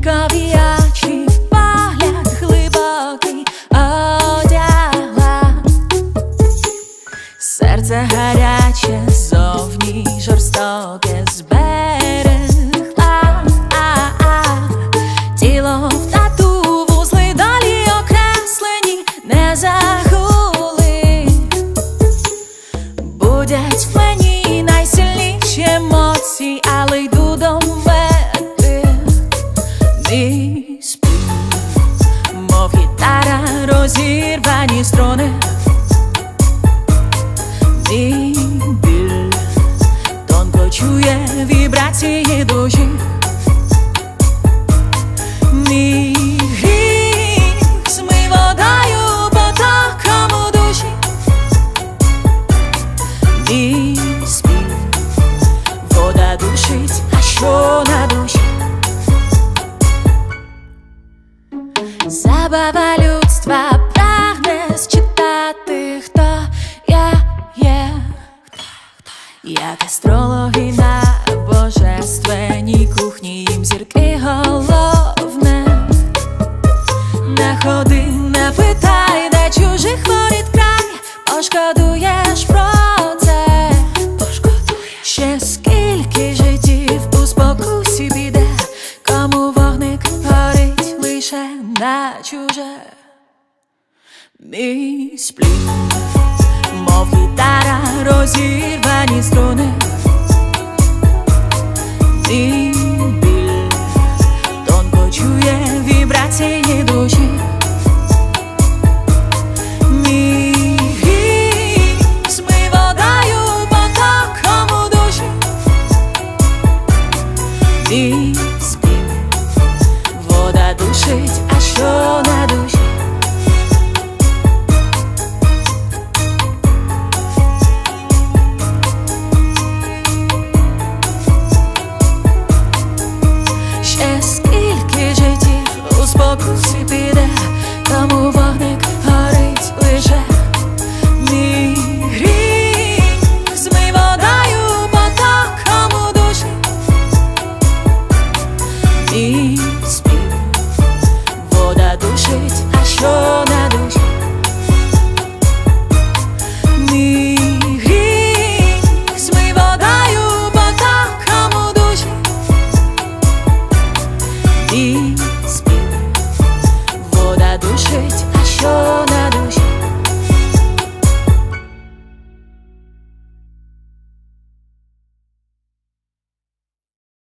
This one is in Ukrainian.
фіалкові очі, погляд глибокий одягла. Серце гаряче, зовні жорстоке зберегла. Тіло в тату, вузли долі окреслені, не загули. Будять в мені найсильніші емоції, але йду до мети. Мій спів, мов гітара, розірвані струни. Мій біль тонко чує вібрації душі. Мій гріх змий водою, потоком у душі. Мій спів, вода душить, а що на душі? Забава людства прагне считати, хто я є. Як астрологи на божественній кухні, їм зірки головне. Не ходи, не питай, де чужих воріт край, пошкодуєш про це. Ще скільки життів у спокусі піде, кому вогник горить лише на чуже. Мій сплів, мов гітара, розірвані струни. Мій біль тонко чує вібрації душі. Мій гріх змий водою, потоком у душі. Мій